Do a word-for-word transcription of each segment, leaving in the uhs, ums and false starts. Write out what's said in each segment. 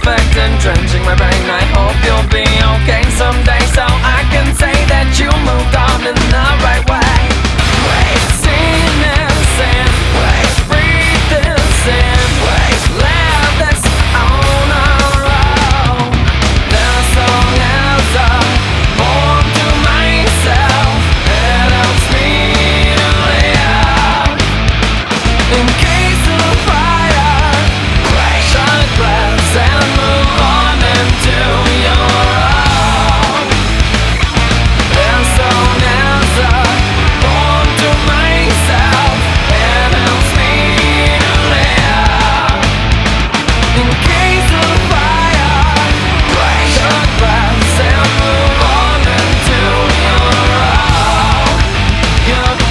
perfect and drenching my brain. I hope you'll be okay someday, so I can say that you moved on in the right way. We've seen this and we've breathed this in, we've left this on our own. This song is a poem to myself. It helps me to live in case of fire. Shut glass and move on into your own. This song is a poem to myself. It helps me to live in case of fire. Shut glass and move on into your own. Your own.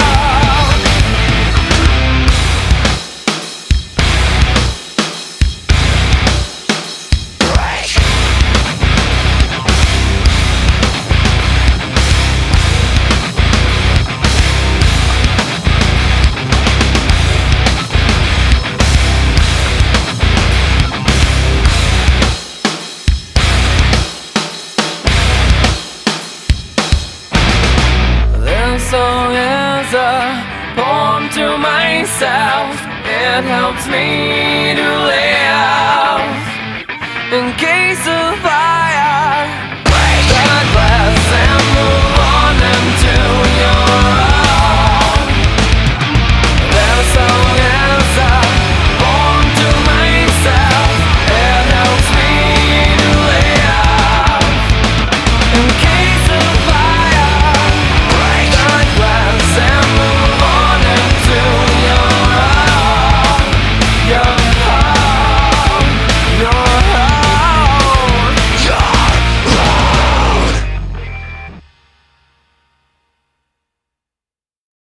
This song is a poem to myself. It helps me to